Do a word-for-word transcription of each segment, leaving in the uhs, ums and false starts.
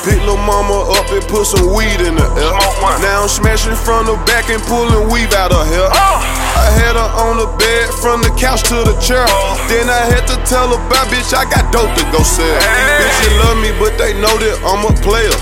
Pick lil' mama up and put some weed in the air. Now I'm smashing from the back and pulling weave out of here. I had her on the bed from the couch to the chair. Then I had to tell her, bye bitch, I got dope to go sell. These bitches love me, but they know that I'm a player.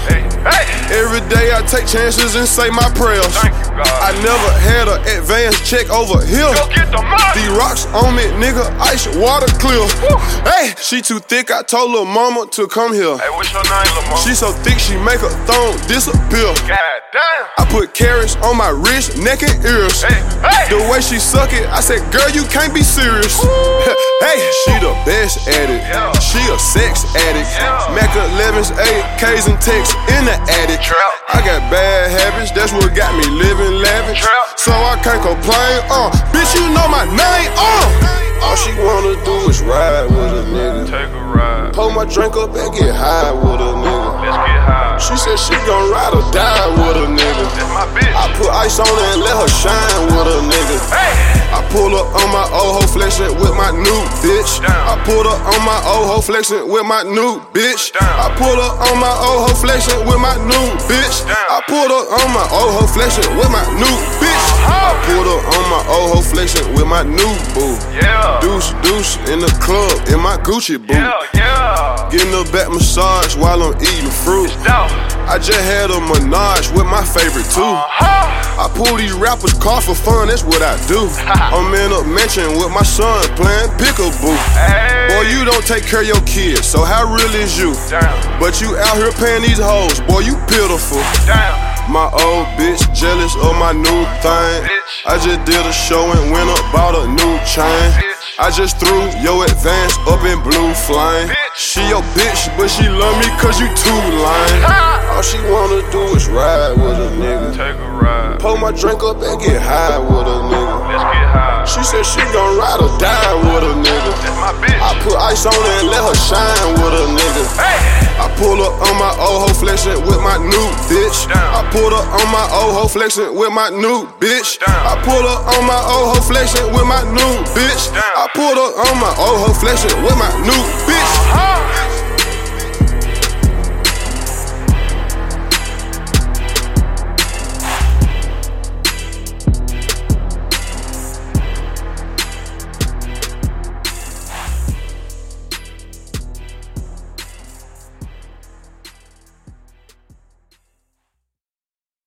Every day I take chances and say my prayers. I never had an advance check over here. These rocks on me, nigga, ice, water clear. Hey, she too thick, I told lil' mama to come here. Hey, what's your name, lil' mama? She so thick, she make her thong disappear. God damn. I put carrots on my wrist, neck and ears. Hey, hey. The way she suck it, I said, girl, you can't be serious. Hey, she the best at it. Yeah. She a sex addict. Yeah. Mac elevens, eight Ks and texts in the attic. Trap. I got bad habits, that's what got me living lavish. Trap. So I can't complain, uh bitch, you know my name, uh all she wanna do is ride with a nigga. Take a ride. Pull my drink up and get high with a nigga. Let's get high. She said she gon' ride or die with a nigga. That's my bitch. I put ice on her and let her shine with a nigga. Hey. I pull up on my old hoe flexin' with my new bitch. Damn. I pull up on my old hoe flexin' with my new bitch. Damn. I pull up on my old hoe flexin' with my new bitch. Damn. I pull up on my old hoe flexin' with my new bitch. I pull up on my old hoe flexin' with my new boo. Yeah. Deuce, deuce in the club in my Gucci boot. Yeah, yeah. Getting a back massage while I'm eating fruit. Dope. I just had a menage with my favorite too. Uh-huh. I pull these rappers' car for fun, that's what I do. I'm in a mansion with my son playing peekaboo. Hey. Boy, you don't take care of your kids, so how real is you? Damn. But you out here paying these hoes, boy, you pitiful. Damn. My old bitch jealous of my new thing. Bitch. I just did a show and went up, bought a new chain. Bitch. I just threw your advance up in blue flame. Bitch. She your bitch, but she love me cause you too lame. All she wanna do is ride with a nigga. Take a ride. Pull my drink up and get high with a nigga. Let's get high. She said she gon' ride or die with a nigga. That's my bitch. I put ice on her and let her shine with a nigga. Hey. I pull up on my old hoe flexin' with my new bitch. Damn. I pull up on my old hoe flexin' with my new bitch. Damn. I pull up on my old hoe flexin' with my new bitch. Damn. I pull up on my old hoe flexin' with my new bitch.